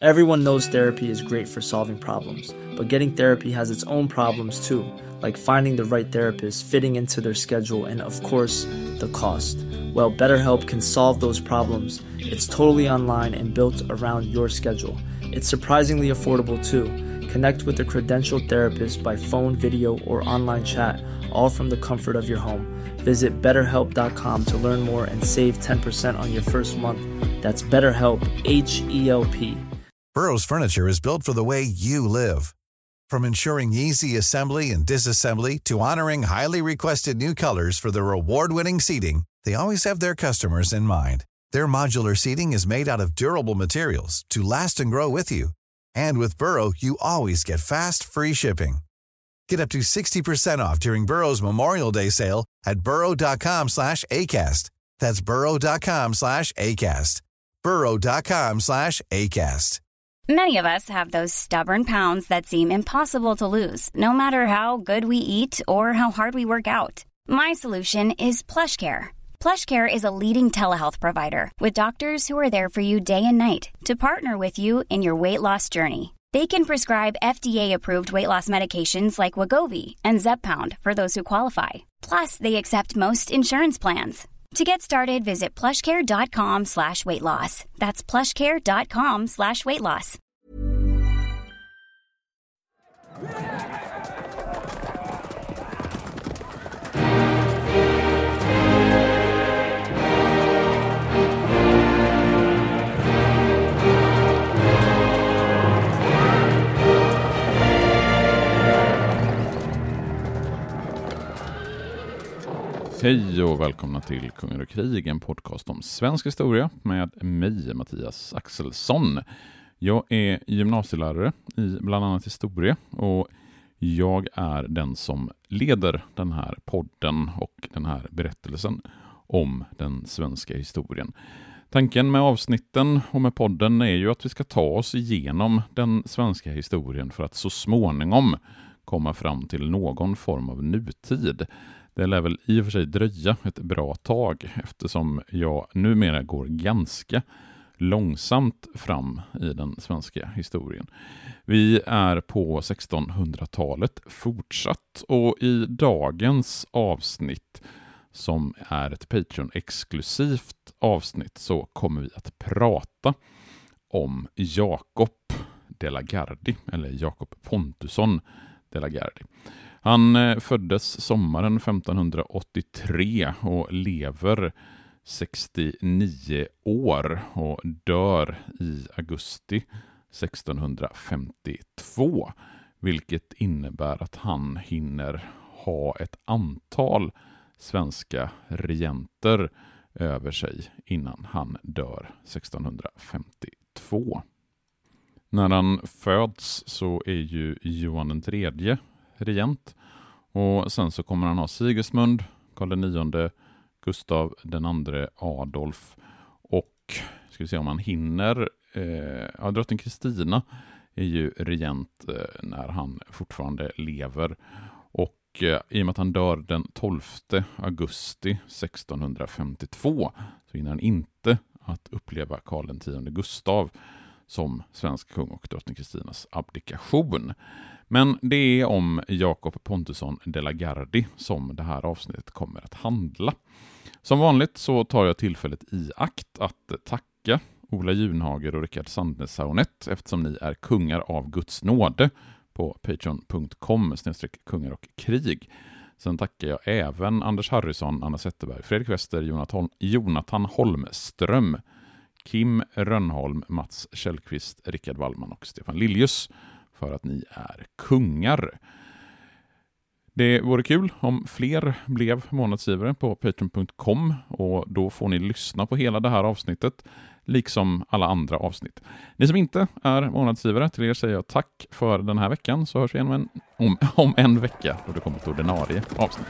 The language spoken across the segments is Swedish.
Everyone knows therapy is great for solving problems, but getting therapy has its own problems too, like finding the right therapist, fitting into their schedule, and of course, the cost. Well, BetterHelp can solve those problems. It's totally online and built around your schedule. It's surprisingly affordable too. Connect with a credentialed therapist by phone, video, or online chat, all from the comfort of your home. Visit BetterHelp.com to learn more and save 10% on your first month. That's BetterHelp, H-E-L-P. Burrow's furniture is built for the way you live. From ensuring easy assembly and disassembly to honoring highly requested new colors for their award-winning seating, they always have their customers in mind. Their modular seating is made out of durable materials to last and grow with you. And with Burrow, you always get fast, free shipping. Get up to 60% off during Burrow's Memorial Day sale at burrow.com/ACAST. That's burrow.com/ACAST. burrow.com/ACAST. Many of us have those stubborn pounds that seem impossible to lose, no matter how good we eat or how hard we work out. My solution is PlushCare. PlushCare is a leading telehealth provider with doctors who are there for you day and night to partner with you in your weight loss journey. They can prescribe FDA-approved weight loss medications like Wegovy and Zepbound for those who qualify. Plus, they accept most insurance plans. To get started, visit plushcare.com/weightloss. That's plushcare.com/weightloss. Hej och välkomna till Kungar och krig, en podcast om svensk historia med mig, Mattias Axelsson. Jag är gymnasielärare i bland annat historia och jag är den som leder den här podden och den här berättelsen om den svenska historien. Tanken med avsnitten och med podden är ju att vi ska ta oss igenom den svenska historien för att så småningom komma fram till någon form av nutid. Det lär väl i och för sig dröja ett bra tag eftersom jag numera går ganska långsamt fram i den svenska historien. Vi är på 1600-talet fortsatt och i dagens avsnitt som är ett Patreon-exklusivt avsnitt så kommer vi att prata om Jakob de la Gardie eller Jakob Pontusson de la Gardie. Han föddes sommaren 1583 och lever 69 år och dör i augusti 1652, vilket innebär att han hinner ha ett antal svenska regenter över sig innan han dör 1652. När han föds så är ju Johan III regent och sen så kommer han ha Sigismund, Karl IX, Gustav II Adolf och ska vi se om han hinner drottning Kristina är ju regent när han fortfarande lever och i och med att han dör den 12 augusti 1652 så hinner han inte att uppleva Karl X Gustav som svensk kung och drottning Kristinas abdikation. Men det är om Jakob Pontusson de la Gardie som det här avsnittet kommer att handla. Som vanligt så tar jag tillfället i akt att tacka Ola Junhager och Rickard Sandnes eftersom ni är kungar av Guds nåde på patreon.com/kungar och krig. Sen tackar jag även Anders Harrison, Anna Zetterberg, Fredrik Wester, Jonathan Holmström, Kim Rönnholm, Mats Källqvist, Rickard Wallman och Stefan Liljus för att ni är kungar. Det vore kul om fler blev månadsgivare på patreon.com och då får ni lyssna på hela det här avsnittet liksom alla andra avsnitt. Ni som inte är månadsgivare, till er säger jag tack för den här veckan så hörs vi igen om en vecka då det kommer ett ordinarie avsnitt.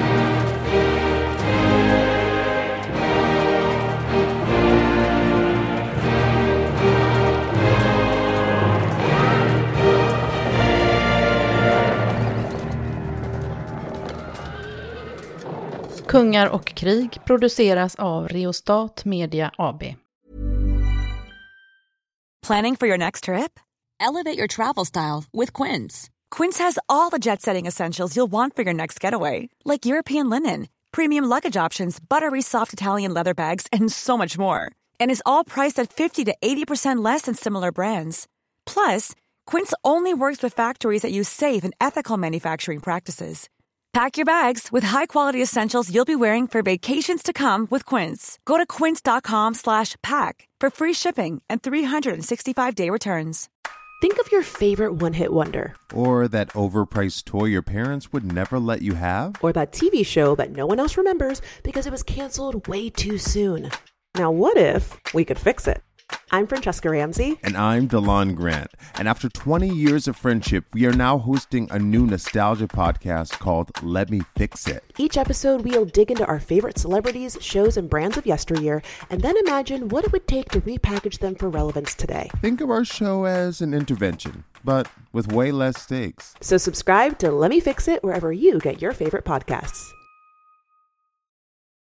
Kungar och krig produceras av Reostat Media AB. Planning for your next trip? Elevate your travel style with Quince. Quince has all the jet-setting essentials you'll want for your next getaway, like European linen, premium luggage options, buttery soft Italian leather bags, and so much more. And is all priced at 50 to 80% less than similar brands. Plus, Quince only works with factories that use safe and ethical manufacturing practices. Pack your bags with high-quality essentials you'll be wearing for vacations to come with Quince. Go to quince.com/pack for free shipping and 365-day returns. Think of your favorite one-hit wonder. Or that overpriced toy your parents would never let you have. Or that TV show that no one else remembers because it was canceled way too soon. Now what if we could fix it? I'm Francesca Ramsey. And I'm DeLon Grant. And after 20 years of friendship, we are now hosting a new nostalgia podcast called Let Me Fix It. Each episode, we'll dig into our favorite celebrities, shows, and brands of yesteryear, and then imagine what it would take to repackage them for relevance today. Think of our show as an intervention, but with way less stakes. So subscribe to Let Me Fix It wherever you get your favorite podcasts.